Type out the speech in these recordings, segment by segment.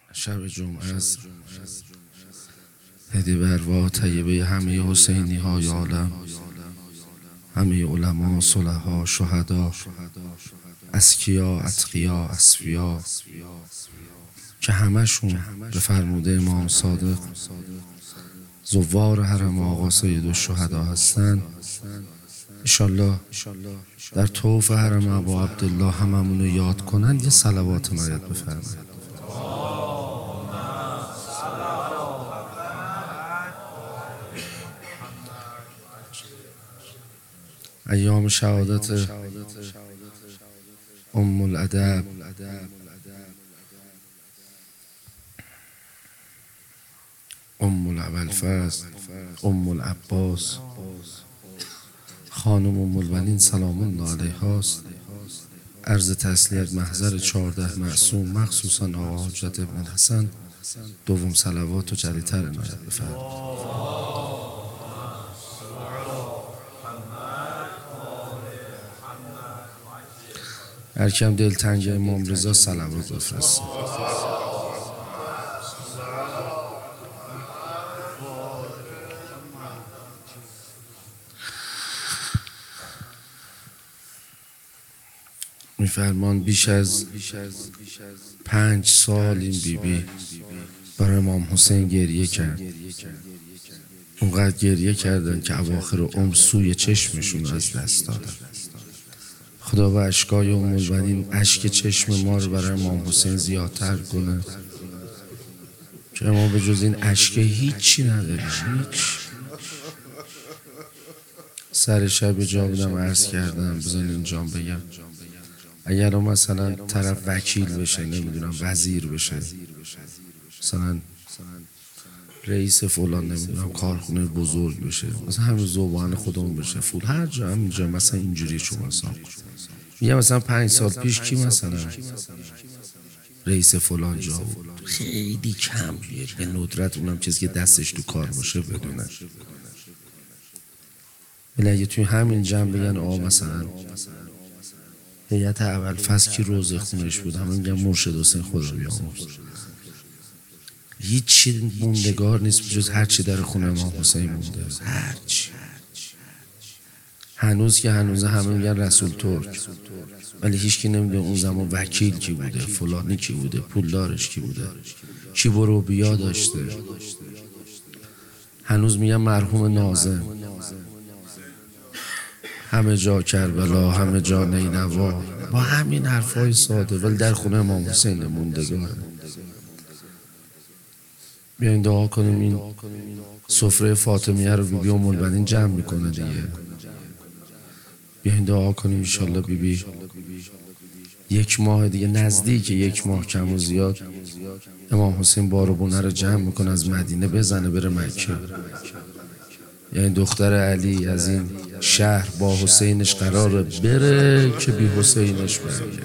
شب جمعه است. هدیه به ارواح طیبه همه حسینی های عالم، همه علما، صلحا، شهدا، اذکیا، اتقیا، اصفیا که همشون به فرموده امام صادق زوار حرم آقا سید الشهدا هستن. انشالله در طوف حرم ابا عبدالله هممون رو یاد کنن. یه صلوات مرید بفرمایید. ایام شهادت ام الادب، ام الابوالفضل، ام العباس، خانم ام البنین سلام الله علیها است. عرض تسلیت محضر 14 معصوم، مخصوصا آقا حجت ابن حسن. دوم صلوات و جلیتر عنایت بفرمایید. هر کم دلتنگ امام رضا صلوات بفرستید. میفرمان بیش از 5 سال این بیبی برای امام حسین گریه کرد. اونقدر گریه کردن که اواخر عمر سوی چشمشون از دست دادن. خدا به اشکای ام البنین اشک چشم ما رو برای امام حسین زیادتر کنه که ما به جز این اشک هیچی نداریم. هیچ. سر شب جا بودم عرض کردم، بذارین اینجا بگم، اگر مثلا طرف وکیل بشه، نمیدونم وزیر بشه، مثلا رئیس فلان، نمیدونم کارخونه بزرگ بشه، مثلا همین زبان خودمون بشه، فول هر جا همینجا مثلا اینجوری شما حساب میگم. مثلا 5 سال پیش کی مثلا رئیس فلان جا بود؟ خیلی کم بیه به ندرت، اونم چیزی که دستش تو کار باشه بدونه. ولی اگه توی همین جمع بگن آقا مثلا هیئت ابوالفضل کی روزه خونش بود، همه میگن مرشد حسین خدا بیامرز. هیچی موندگار نیست بجز هرچی در خونه امام حسین مونده. هرچی. هنوز که هنوزه همه میگن رسول ترک، ولی هیچکی نمیدونه اون زمان وکیل کی بوده، فلانی کی بوده، پولدارش کی بوده، کی برو بیا داشته. هنوز میگن مرحوم ناظم، همه جا کربلا، همه جا نینوا، با همین حرفای ساده، ولی در خونه امام حسین موندگاره. بیاین دعا کنیم این سفره فاطمیه رو بیبی ام البنین جمع میکنه دیگه. بیاین دعا کنیم انشالله بیبی 1 ماه دیگه، نزدیک 1 ماه کم و زیاد، امام حسین باربونه رو جمع میکنه از مدینه بزنه بره مکه. یعنی دختر علی از این شهر با حسینش قراره بره که بی حسینش برگرده.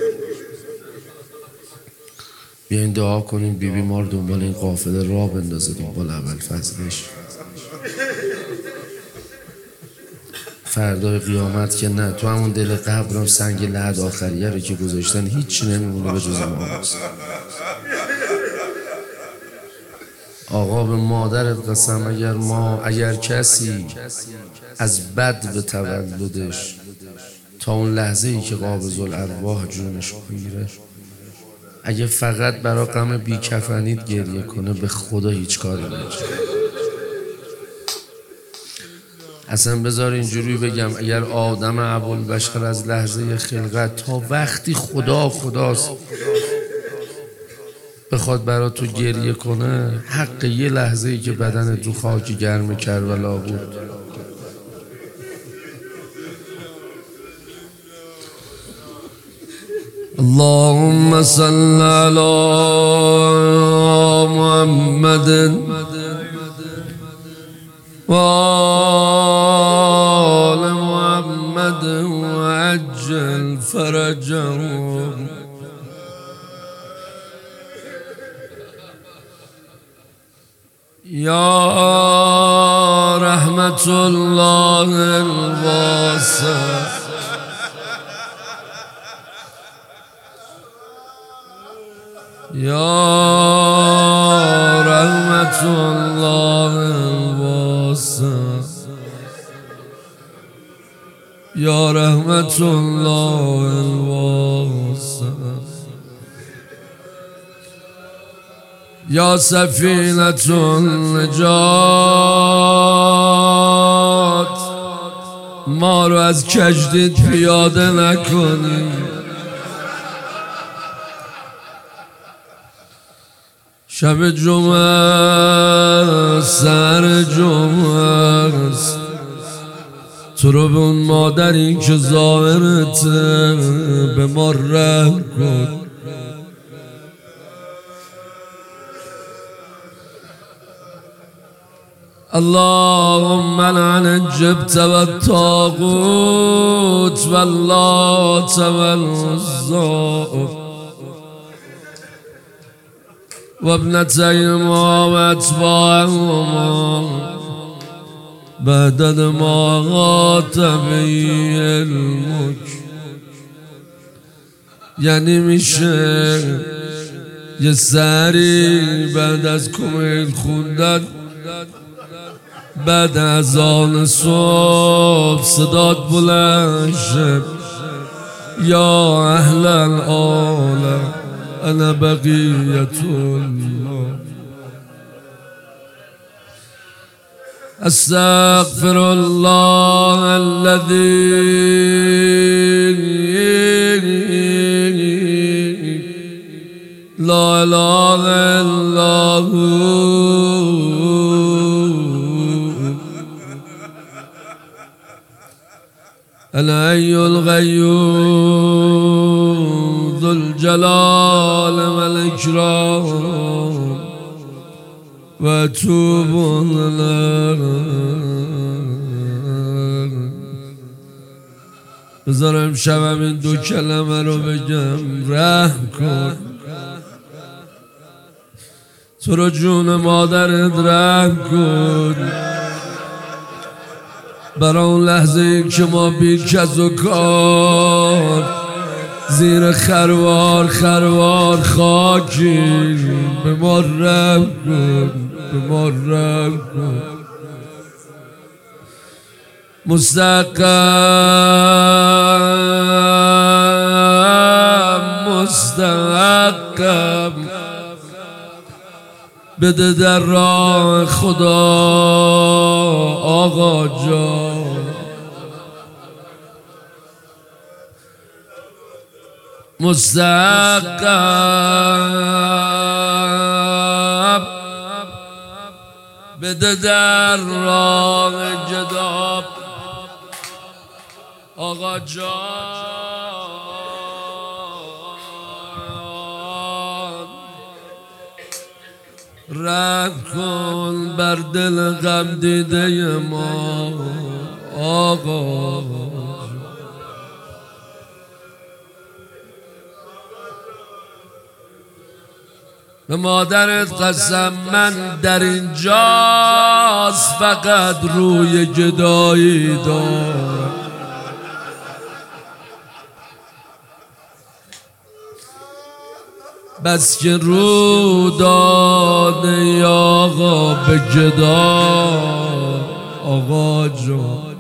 بیاین دعا کنیم بیبی ما رو دنبال این قافله راه بندازه، دنبال ابوالفضلش. فردای قیامت که نه، تو همون دل قبرم سنگ لحد آخریه رو که گذاشتن هیچی نمیمونه به جز امام حسین. آقا به مادرت قسم، اگر کسی از بد به تولدش تا اون لحظه ای که قابض الارواح جونش بگیره، اگه فقط برای غم بیکفنیت گریه کنه، به خدا هیچ کاری نمیشه. اصلا بذار اینجوری بگم، اگر آدم ابوالبشر از لحظه خلقت تا وقتی خداست بخواد برای تو گریه کنه، حق یه لحظه ای که بدن تو خاک گرم کربلا بود. اللهم صل علی محمد و آل محمد و عجل فرجهم. یا رحمت الله الواسع، یا رحمت الله الواسع، یا رحمت الله الواسع، یا سفینة النجات، ما رو از کشتیت پیاده نکنی. شب جمعه سر جمعه است، تو رو به اون مادری که ظاهرته به ما رحم کن. اللهم لعن الجبت والطاغوت واللات والعزى وابنتيهما واتباعهما بعد ما غات به الملك. یعنی میشه یه سری بعد از کمیل خوندن، بعد از آن صبح صدات بلند شد یا اهل العالم انا بقیت الله. استغفر الله الذي لا اله الا هو الحي القيوم ذو الجلال والإكرام وأتوب بذارم شبم این دو کلمه رو بگم، رحم کن. تو رو جون مادرت رحم کن. برای اون لحظه که ما بی کس و کار زیر خروار خاکی، به ما رحم کن، به ما رحم کن. مستحقم بده در راه خدا آقا جان. مستحقم بده در راه جداب آقا جان. رحم کن بر دل غم دیده ما آقا. به مادرت قسم من در اینجاست فقط روی گدایی دارم. بس که رو داده آقا به گدا آقا جان.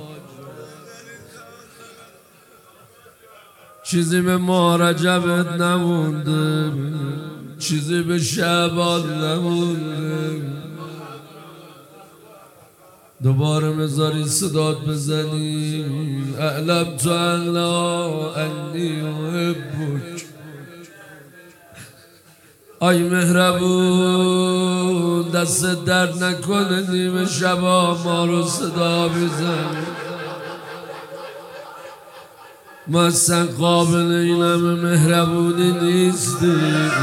چیزی به ماه رجبت نمونده، چیزی به شعبان نمونده. دوباره مزاری صدات بزنی اعلم تو الله انی احبک. آی مهربون دست درد نکنه نیمه شبا ما رو صدا بزنی. ما اصلا قابل این همه مهربونی نیستیم.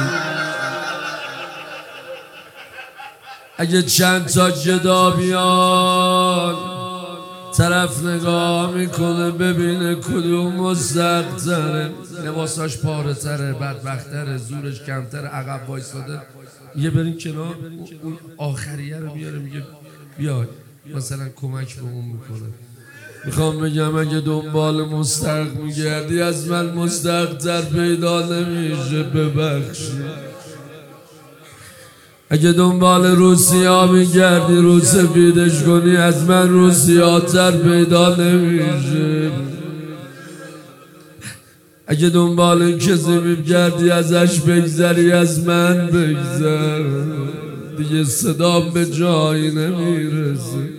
اگه چند تا جدا بیان طرف نگاه میکنه ببینه کدوم مستقتره، لباساش پاره تره، بدبختره، زورش کمتره، عقب وایساده. یه بریم کنار، اون آخریه رو میاره میگه بیای مثلا کمک به اون میکنه. میخوام بگم اگه دنبال مستحق میگردی از من مستحق‌تر پیدا نمیشه. ببخشی اگه دنبال روسیا میگردی رو سفیدش کنی از من روسیاتر پیدا نمیشه. اگه دنبال کسی میگردی ازش بگذری از من بگذر، دیگه صدام به جایی نمیرسه.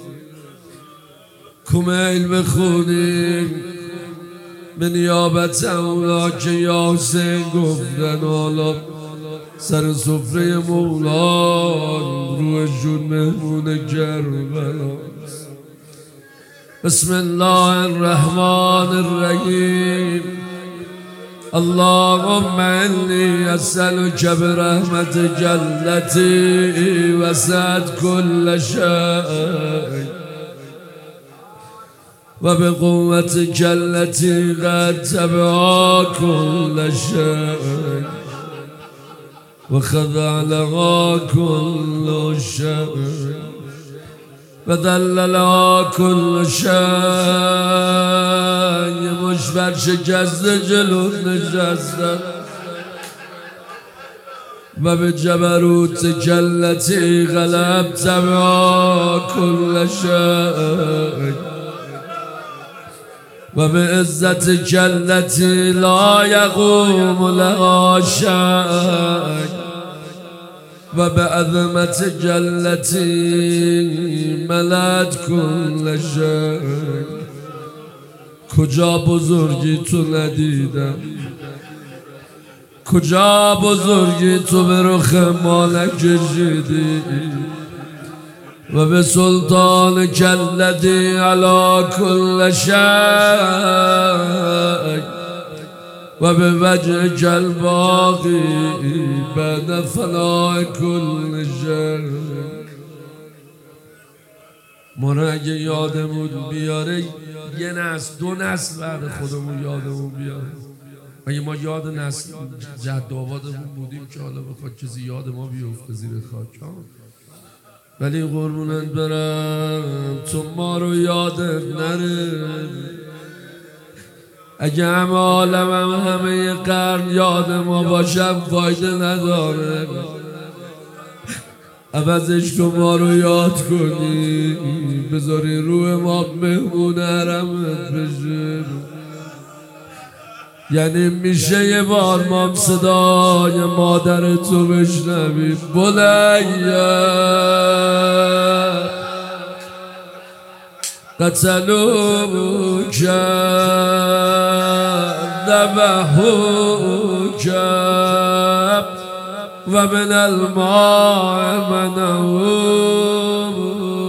کمیل بخونیم به نیابت اونا که یا حسین گفتن حالا سر سفره مولان روشون مهمون کربلاست. بسم الله الرحمن الرحیم. اللهم انی اسألک برحمتک التي وسعت كل شيء وبقوتك التي قد تبع كل شيء وخضع لها كل شيء وذللها كل شيء. مشبر شکست جلو نشسته و به جبروت التي غلبت بها كل شيء و به عزتك التي لا يقوم لها شيء و به عظمتك التي ملأت كل شيء. کجا بزرگی تو ندیدم، کجا بزرگی تو به رخ ما نکشیدی و به سلطان الذی علی کل شیء و به وجه الباقی بعد فناء کل شیء. ما را اگه یادمون بیاره یه نسل دو نسل بعد خودمون یادمون بیاره. اگه ما یاد نسل جد آبادمون بودیم که حالا بخواد کسی یاد ما بیفته زیر خاک، ولی قربونت برم تو ما رو یادت نره. اگه همه عالمم همه قرن یاد ما باشم فایده نداره. عوضش تو ما رو یاد کنی، بذاری روح ما مهمون حرمت بشه. یعنی میشه یه بار ما صدای مادر تو بشنویم بلیه قتلوک ذبحوک و من الماء منعوک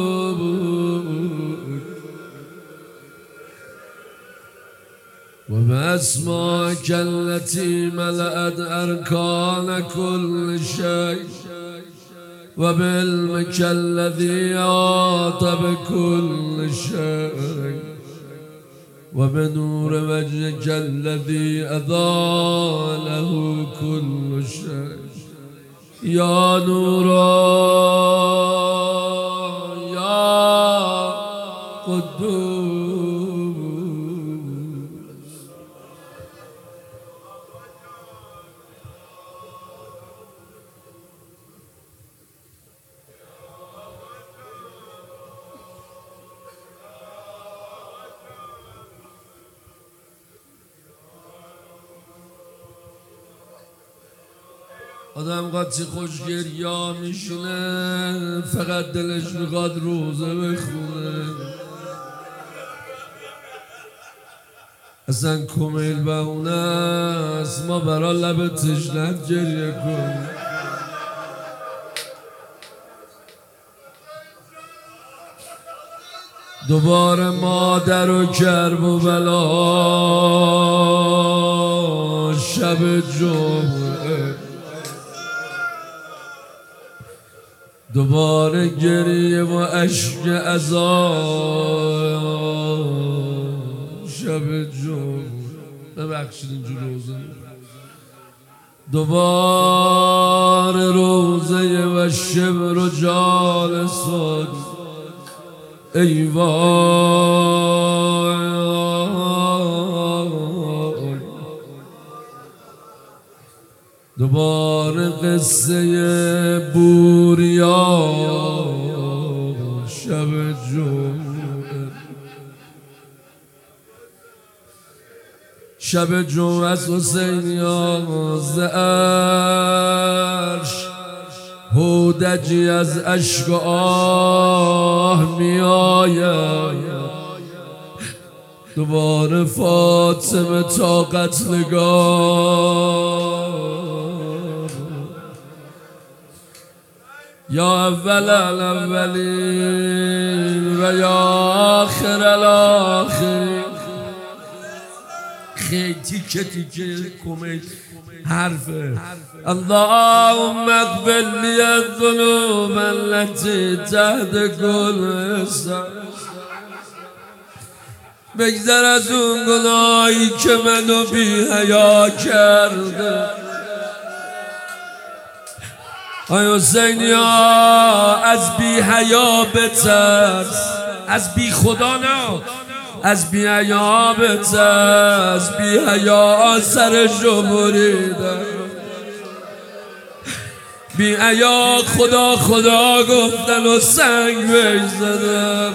و باسمائک التي ملأت ارکان كل شيء و بعلمك الذي احاط بكل شيء و بنور وجهك الذي اضاء له كل شيء. یا نورا یا قدوس. آدم قدسی خوشگریا میشونه فقط دلش میخواد روزه بخونه. اصلا کمیل بهونه است ما برا لب تشنت گریه کنیم. دوباره مادر و کرب و بلا شب جمعه، دوباره گریه و عشق عذاب شب جمعه. ببخشید اینجور روزه دوباره روزه و شبر و جالسات. ای وای دوباره قصه بوریا شب جمعه از حسینیا ز عرش هودجی از اشک آه می آید دوباره فاطمه تا قتلگاه یا اول الاولین و یا آخر الاخرین. خیلی تیکه کمیت حرفه. اللهم اغفر لی الذنوب التي تحت كل اسم. بگذر از اون گناهی که منو بی حیا کرده. آی حسینیا از بی حیا بترس، از بی خدا نه، از بی حیا بترس. بی حیا سرشو بریدم، بی حیا خدا خدا گفتن و سنگ بهش زدم.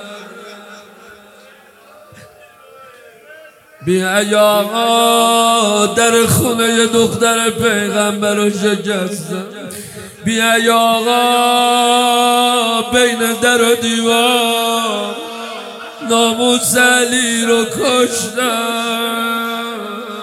بی حیا در خونه دختر پیغمبر رو شکستم. بی حیا بین در و دیوار ناموس علی رو کشتم.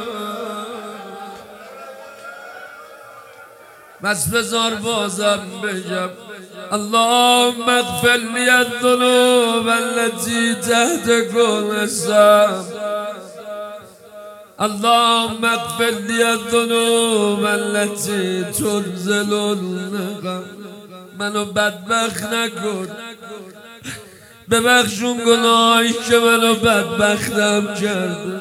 بس بذار بازم بگم اللهم اغفر لی الذنوب التي تحت كل اسم. اللهم اغفر لی الذنوب التي تنزل النقم. منو بدبخت نکن، ببخشون گناهی که منو بدبختم کرده.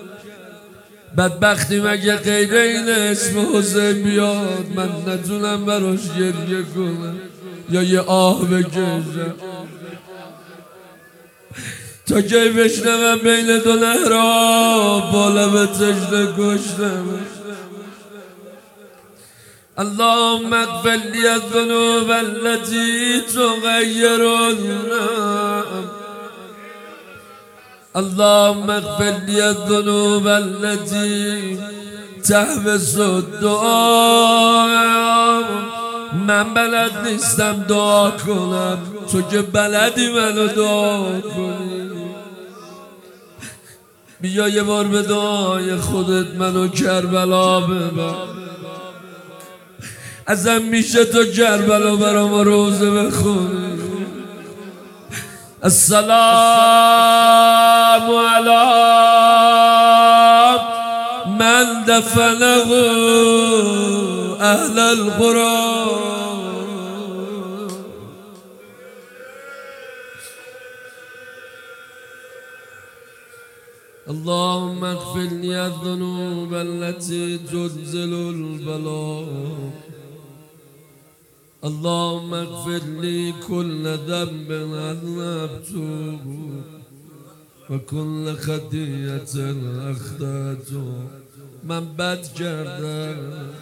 بدبختی مگه غیر این اسم حسین بیاد من نتونم براش گریه کنم یا یه آه بکشم؟ تا کی بشنوم بین دو نهرها بالا به تشنه کشتم. اللهم اغفر لی الذنوب التي تغیر النعم. اللهم اغفر لی الذنوب التي تحبس الدعاء. من بلد نیستم دعا کنم، تو که بلدی منو دعا کنی. بیا یه بار به دعای خودت منو کربلا ببر. ازم میشه تو کربلا برام روزه بخونی. السلام علی من دفنه اهل القرى. اللهم اغفر لي الذنوب التي تنزل البلاء. اللهم اغفر لي كل ذنب أذنبته وكل خطيئة أخطأته. من بد کردم.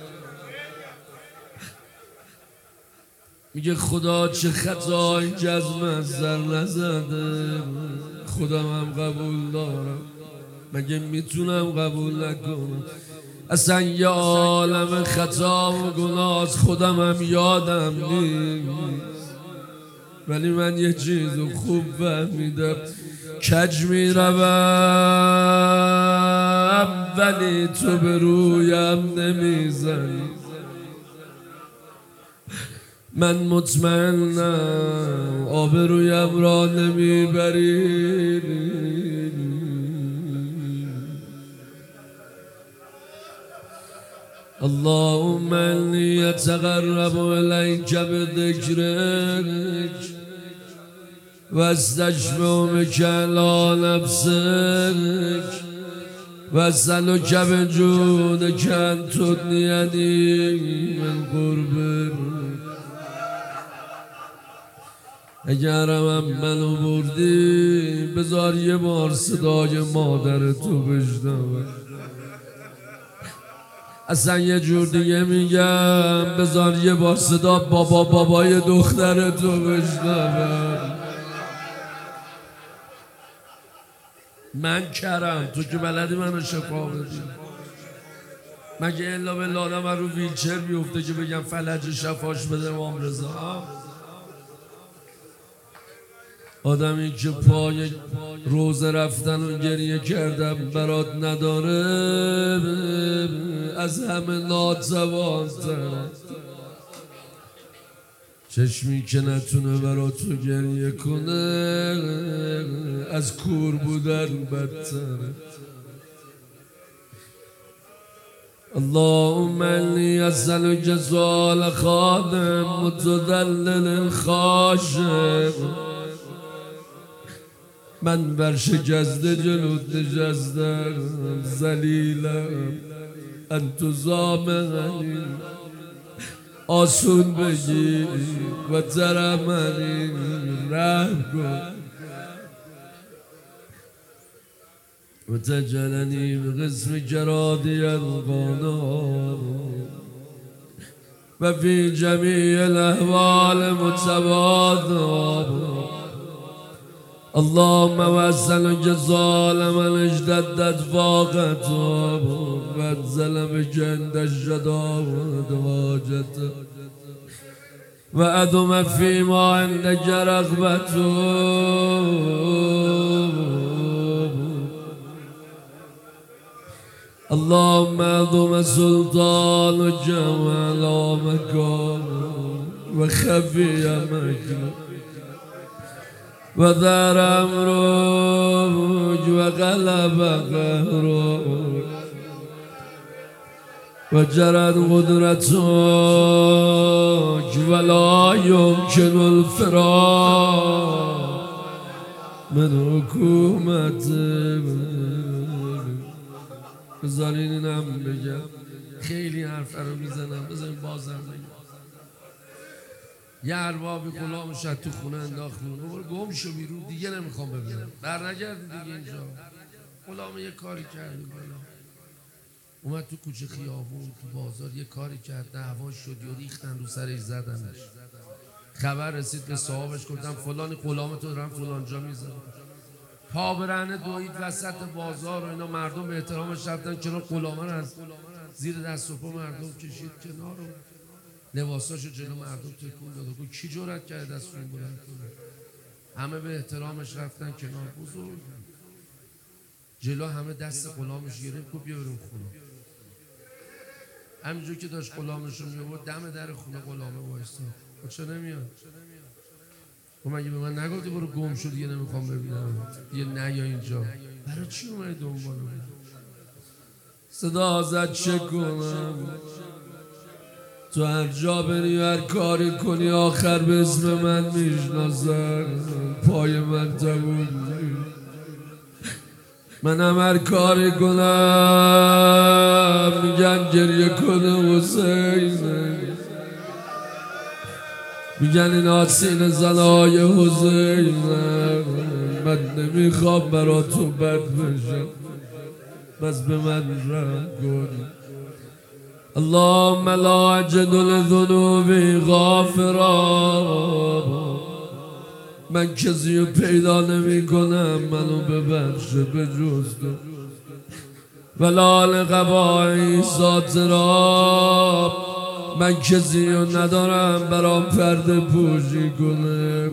میگه خدا چه خطایی که از من سر نزده. خودم هم قبول دارم، مگه میتونم قبول نکنم؟ اصلا یه عالم خطا و گناه خودم هم یادم نیست. ولی من یه چیزو خوب فهمیدم، کج میروم ولی تو به رویم نمیزنی. من مطمئنم آبرویم را نمیبری. اللهم اني اتقرب اليك بذكرك واستشفعك على نفسك واسألك بجودك ان تدنيني من قربك. اگرم منو بردی بذار یه بار صدای مادر تو بشنوم. اصلا یه جور دیگه میگم بذار یه بار صدا بابای دخترتو بشنوم. من کرم، تو که بلدی منو شفا بدی. مگه الا به لاله من رو ویلچر بیفته که بگم فلج شفاش بده امام رضا؟ آدمی که پای روزه رفتن و گریه کردم برات نداره از همه ناتوان‌تره. چشمی که نتونه برات تو گریه کنه از کور بودن بدتره. اللهم انی اسألک سؤال خادم متذلل خاشع. من بر شکسته جلوت نشستم ذلیلم، انتو زامنی آسون بگی و ترمنی رحم کن و تجلنی به قسم کرادی القانا و فی جمیع الاحوال متواضعا. اللهم واسألك ظالما اشتدت فاقته وانزل بك عند الشدائد حاجته وأدم فيما عندك رغبته. اللهم أدم سلطانك وعلى مكانه وخفي مكانه وذار أمرك وغلب قهرك وجرت قدرتك ولا يمكن الفرار من حکومتك. بذارین اینم بگم، خیلی حرف رو میزنم، بذارین بازم بگم. یه اربابی غلامش تو خونه انداخت بیرون، برو گم شو بیرون، دیگه نمیخوام ببینم، برنگردی دیگه اینجا. غلام یه کاری کرد، اومد تو کوچه خیابون تو بازار یه کاری کرد، دعوا شد یا ریختن رو سرش زدنش. خبر رسید به صاحبش، گفتم فلان غلام تو دارن فلان جا میزنن. پا برهنه دوید وسط بازار و اینا، مردم به احترامش رفتن کنار، غلامه رو از زیر دست و پا مردم کشید کنار و لباساشو جلو مردم تکون داد و گفت کی جرأت کرده دست رو بلند کنه؟ همه به احترامش رفتن کنار. بزرگ جلو همه دست غلامش گرفت، گفت بیا بریم خونه. همینجور که داشت غلامش رو می‌آورد دم در خونه غلامه وایساد. چرا نمیاد؟ و مگه به من نگفتی برو گم شو دیگه نمیخوام ببینم، دیگه نیا اینجا؟ برای چی اومدی دنبال من؟ صدا زد چه کنم؟ تو هر جا بری هر کاری کنی آخر به اسم من میشناسن، پای من تموم. منم هر کاری کنم میگن گریه کنه حسین، میگن این آسین زنای حسین. من نمیخوام برا تو بد بشم، بس به من رحم کن. اللهم لا اجد لذنوبی غافرا. من کسی رو پیدا نمی کنم منو ببخشه به جز تو. ولا لقبائی ساترا. من کسی رو ندارم برام پرده پوشی کنه.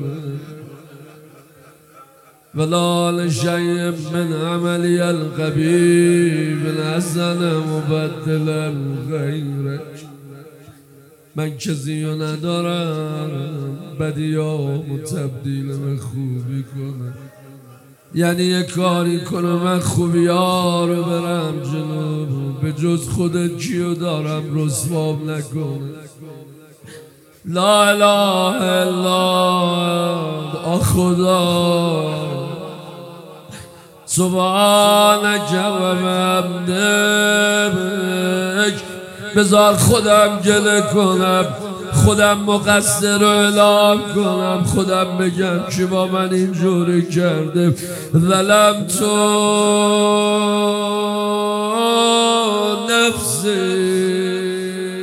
ولا لشیء من عملی القبیح الحسن مبدلا غیرک. من کسی رو ندارم بدیامو تبدیل به خوبی کنه، یعنی یه کاری کنه من خوبی ها رو برم جلو، به جز خودت کیو دارم رسوام نکنه. لا اله الا خدا سبحانک و بحمدک. بذار خودم گله کنم، خودم مقصر رو اعلام کنم، خودم بگم که با من اینجوری کرده. ظلمتو نفسی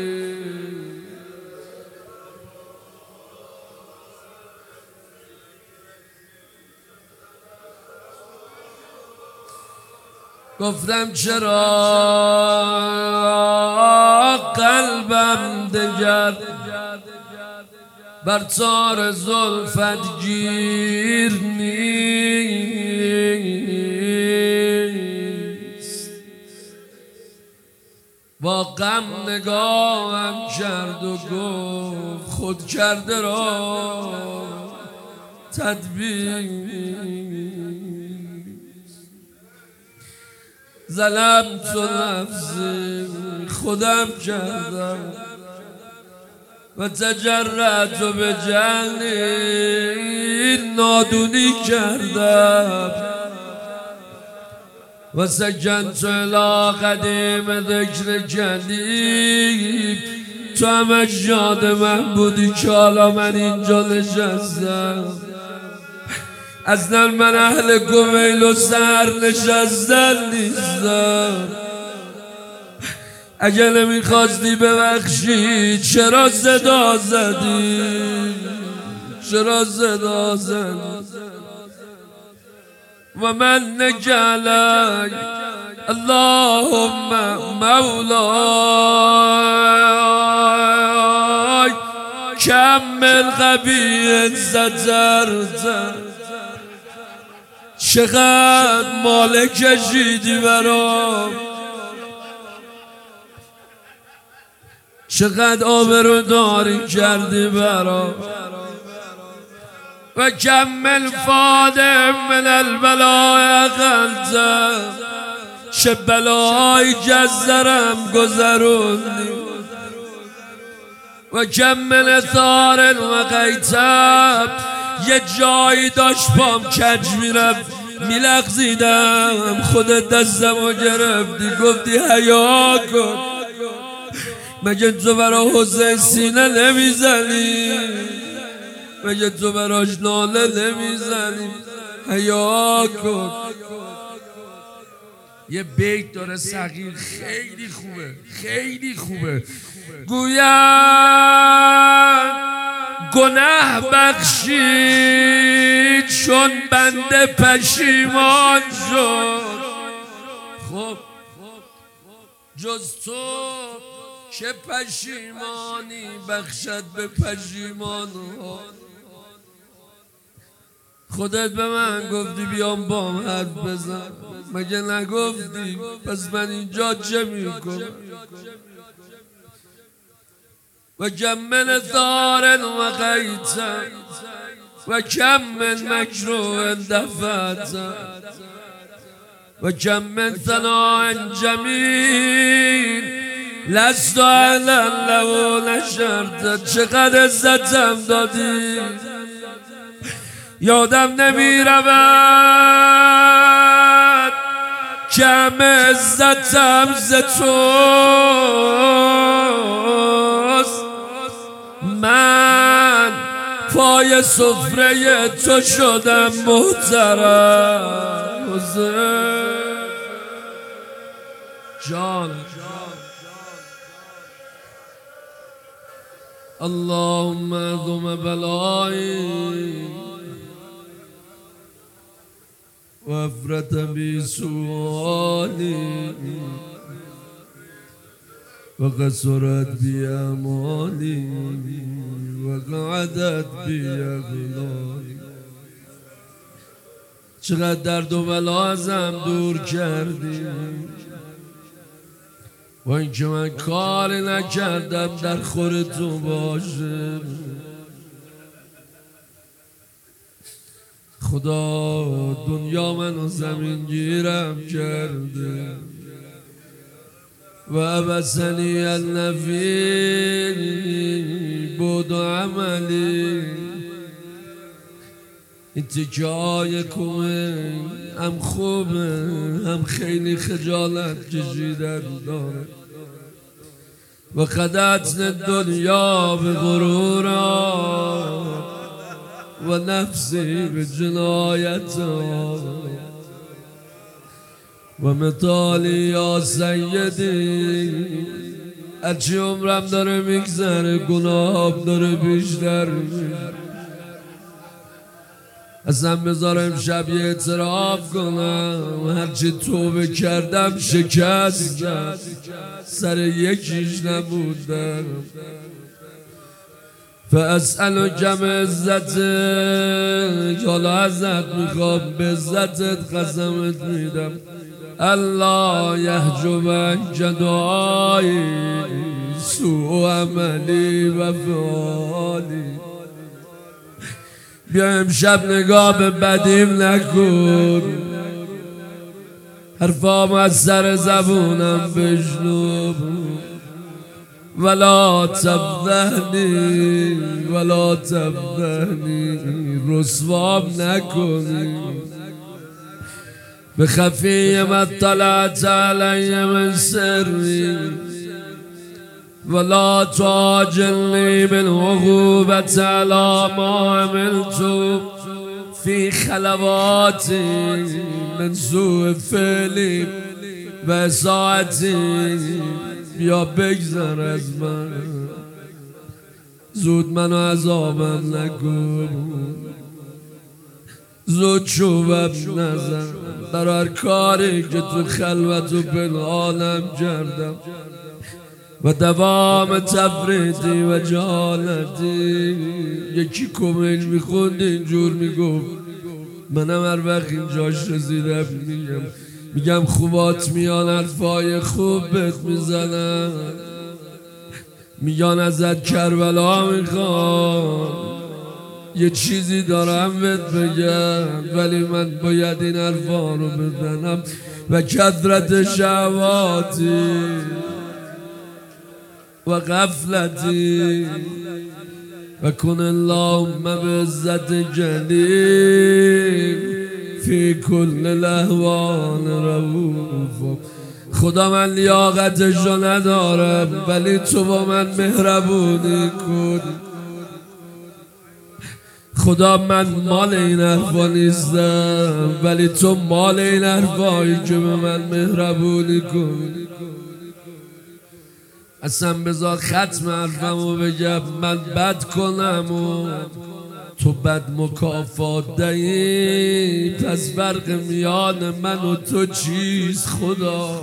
گفتم چرا قلبم دگر بر تار زلفت گیر نیست با غم نگاهم کرد و گفت خود کرده را تدبیر ظلمت نفسی خودم کردم و تجرأت به جهلی نادونی کردم و سکنت الی قدیم ذکر کلیم تو همش یاد من بودی که حالا من اینجا نشستم اصلا من اهل گویل و سر نشستن نیستم اگه نمیخواستی ببخشی چرا صدا زدی چرا صدا زدی و من نجعلک اللهم مولاي کمل قبیه زجرت چقدر مال کشیدی برام چقدر آبروداری کردی برام و کمل فادم من البلاء اقلتم چه بلایی جزرم گذروندی و کمل ثار و غیتم یه جایی داشت پام کج میرفت میلغزیدم خودت دستمو گرفتی گفتی حیا کن مگه تو برا حسین سینه نمیزنی مگه تو براش ناله نمیزنی حیا کن یه بیت داره صغیر خیلی خوبه خیلی خوبه گویم گناه بخشید چون بنده پشیمان شد خب جز تو چه پشیمانی بخشد به پشیمان خودت به من گفتی بیام با من حرف بزن مگه نگفتی پس من اینجا چه میکنم و کم من ثار و غیتم و کم من مکروه دفعتم و کم من ثناء جمیل لست اهلا له نشرت چقدر عزتم دادی یادم نمیرود کم عزتم ز توست من پای سفره تو شدم محترم جان اللهم ذم بلایی و افرت بی سوالی و قصرت بی امالی و قعدت بی اغلالی چقدر درد و بلا ازم دور کردی با اینکه من کاری نکردم در خور تو باشه خدا دنیا منو زمین گیرم کرده و عبسنی النفی بود و عملی این تکه های کومه هم خوبه هم خیلی خجالت کشیدن داره و خدعتن دنیا به غرورا و نفسی به جنایتا و مثالی یا سیدی هرچی عمرم داره میگذره گناهم داره بیشتر اصلا بذارم شب یه اعتراف کنم هرچی توبه کردم شکستم سر یکیش نبودم فاسألو کم عزت حالا ازت میخوام به عزتت قسمت میدم الله یحجبک جدایی سوء عملی و فعالی بیا امشب نگاه به بدیم نکن حرفام از سر زبونم بشنو ولا تفضحنی رسوام نکنی به خفی ما اطلعت علی من سری ولا تعاجلنی بالعقوبة على ما عملت في خلواتی من سوء فعلی و اساءتی بیا بگذر از من زود منو عذابم نکن زود چوبم نزن در هر کاری که تو خلوت و پنهانم کردم و دوام تفریطی و جهالتی یکی کمنج میخوند اینجور میگفت منم هر وقت اینجاش رسیدم میگم خوبات میان حرفای خوب بهت میزنم میگن ازت کربلا میخوام یه چیزی دارم بهت بگم ولی من باید این حرفا رو بزنم و کثرت شهواتی و غفلتی و کن اللهم بعزت جلیل فی کل الاحوال رؤوف خدا من لیاقتشو ندارم ولی تو با من مهربونی کن خدا من مال این حرفا نیستم ولی تو مال این حرفایی که به من مهربونی کن اصلا بذار ختم حرفمو بگم من بد کنم و تو بد مکافات دهی پس فرق میان من و تو چیست خدا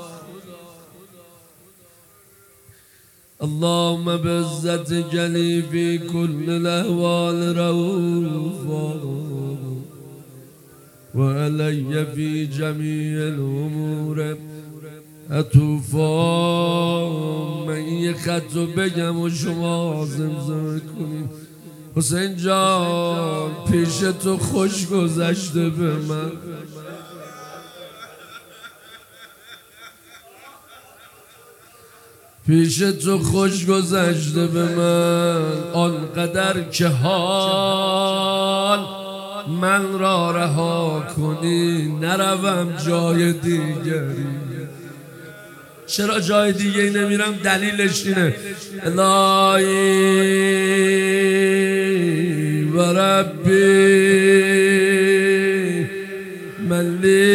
اللهم بعزت جلی فی کل الاحوال رؤوفا و علی فی جمیع الامور عطوفا من یه خطو بگم و شما زمزمه کنیم حسین جان پیش تو خوش گذشته به من پیش تو خوش گذشته به من آنقدر که حال من را رها کنی نروم جای دیگری چرا جای دیگه نمیرم دلیلش اینه الهی و ربی من لی